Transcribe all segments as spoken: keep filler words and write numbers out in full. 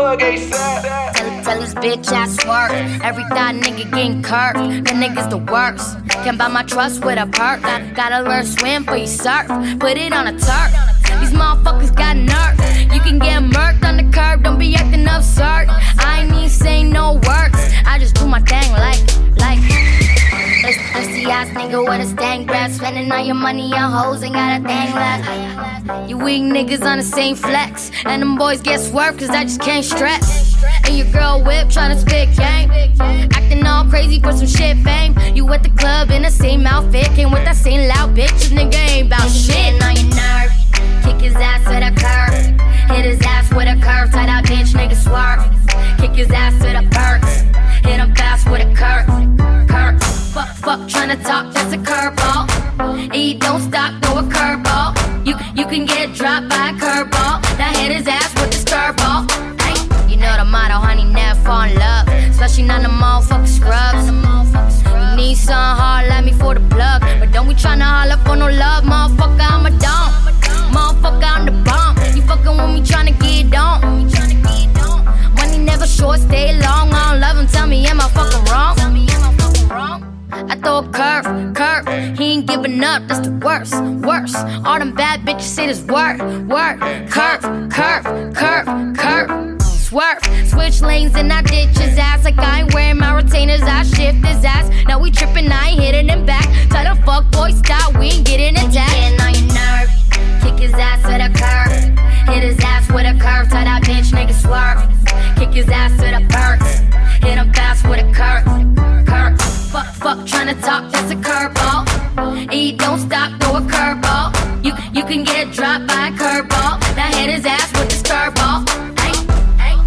plug ASAP. Tell, tell this bitch I swerve. Every thought nigga getting curved. The nigga's the worst. Can't buy my trust with a perk. Got, gotta learn swim for you surf. Put it on a turf. These motherfuckers got nerve. You can get murked on the curb. Don't be acting absurd. I ain't even saying no words. I just do my thing like, like. Thirsty ass nigga with a stank breath. Spending all your money on hoes, ain't got a thing left. You weak niggas on the same flex. And them boys get swerved cause I just can't stress. And your girl whip tryna spit game. Acting all crazy for some shit fame. You at the club in the same outfit. Came with that same loud bitch. This nigga ain't bout shit. On your nerve. Kick his ass with a curve. Hit his ass with a curve. Tight out bitch nigga swerve. Kick his ass to the perks. Hit him fast with a curve. Curve. Fuck, fuck, tryna talk, that's a curveball. And you don't stop, throw a curveball. You, you can get dropped by a curveball. Now hit his ass with the curveball. Hey, you know the motto, honey, never fall in love. Especially none of motherfucking scrubs. You need some hard, let me for the plug. But don't be tryna holler for no love, motherfucker, I'm a dumb. Motherfucker, I'm the bomb. You fucking with me tryna get on. Money never short, stay long. I don't love him, tell me, am I fucking wrong? I throw a curve, curve. He ain't giving up, that's the worst, worst. All them bad bitches say this word, word. Curve, curve, curve, curve. Swerve, switch lanes and I ditch his ass. Like I ain't wearing my retainers, I shift his ass. Now we trippin', I ain't hitting him back. Tell the fuck boy stop, we ain't getting attacked. Getting on your nerve, kick his ass with a curve. Hit his ass with a curve, tell that bitch nigga swerve. Kick his ass to the perks, hit him fast with a curve. Curve, fuck, fuck, tryna talk, that's a curveball. And you don't stop, throw a curveball. You, you can get dropped by a curveball. Now hit his ass with this curveball. Hey, hey.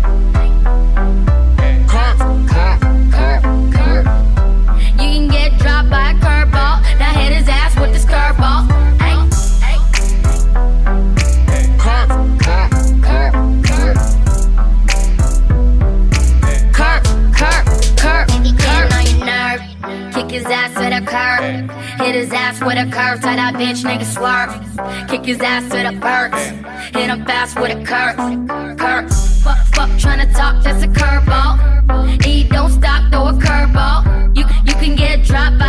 Curve, curve, curve, curve. You can get dropped by a curveball. Now hit his ass with this curveball. Hey, hey. Curve, curve, curve, curve. Curve, curve, curve, curve. On your nerve. Kick his ass with a curve. Hit his ass with a curve. Tie that bitch nigga swerve. Kick his ass to the perks. Hit him fast with a curve. Curve. Fuck, fuck, tryna talk, that's a curveball. And you don't stop, throw a curveball. You, you can get dropped by